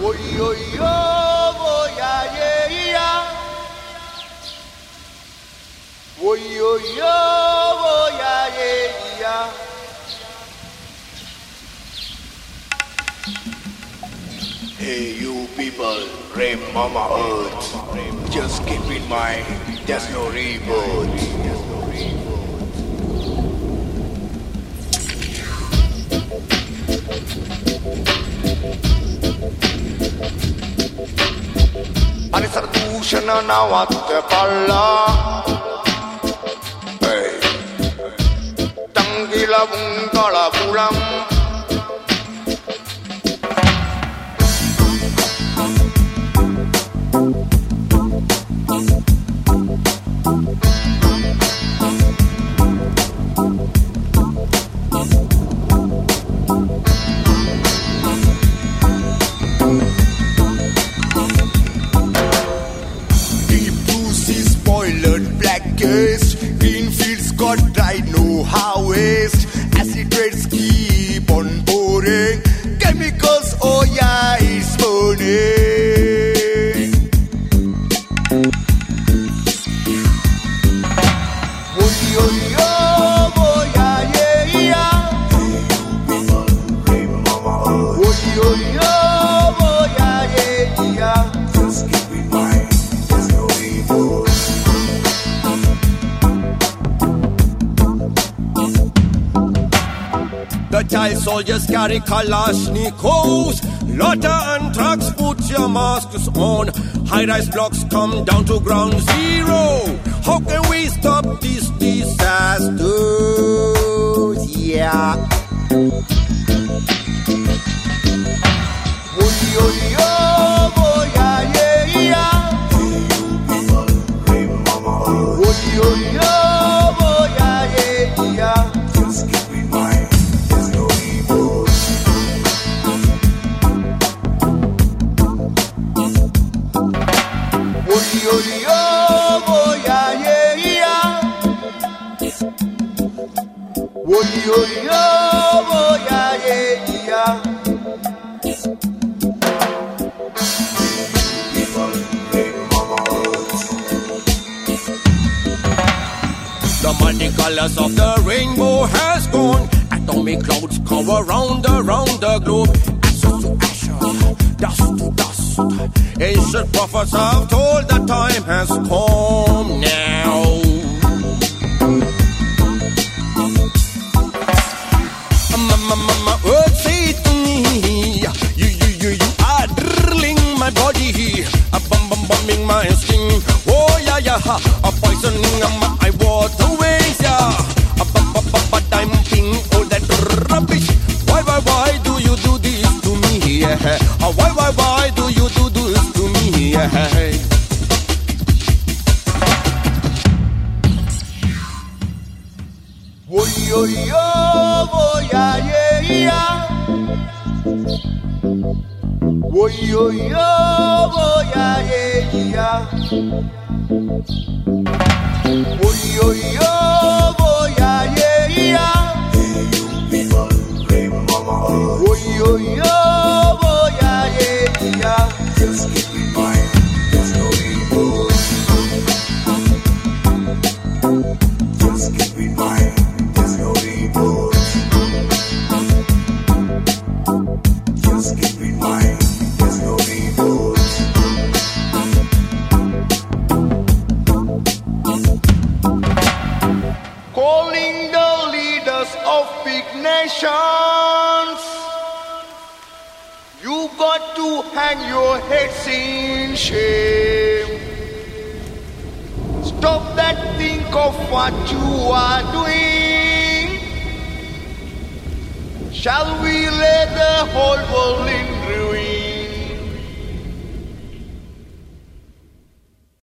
Hey, you people, rape Mama Earth. Just keep in mind, there's no rebirth. Ani sardushana nawatte palla. Hey, tangila bungala pulam. Green fields got dried, no harvest. Acid rains keep on pouring. Chemicals, oh yeah, it's burning. Oh yeah, yeah, yeah. Oh yeah, yeah, yeah. Just keep in mind, there's no evil. The child soldiers carry Kalashnikovs. Lotta and trucks, put your masks on. High-rise blocks come down to ground zero. How can we stop this disaster? Yeah. Oh yeah, yeah, yeah. Oh yeah, yeah, yeah. Just keep in mind. The multicolors of the rainbow has gone. Atomic clouds cover round the globe. Ashes to ashes, dust to dust. Ancient prophets have told the time has come now. Earth say to me, you are drilling my body, bombing my skin. Oh yeah, a poisoning my waterways, yeah. But I'm thinking all that rubbish. Why do you do this to me? Yeah. Why do you do this to me? Yeah. Oh yeah, yeah, yeah. Oh yeah, yeah, yeah. Oh yeah, yeah, yeah. Oh yeah, yeah, yeah. Just keep in mind, there's no evil. Just keep in mind. Just keep in mind, there's no reboot. Calling the leaders of big nations, you got to hang your heads in shame. Stop that, think of what you are doing. Shall we let the whole world in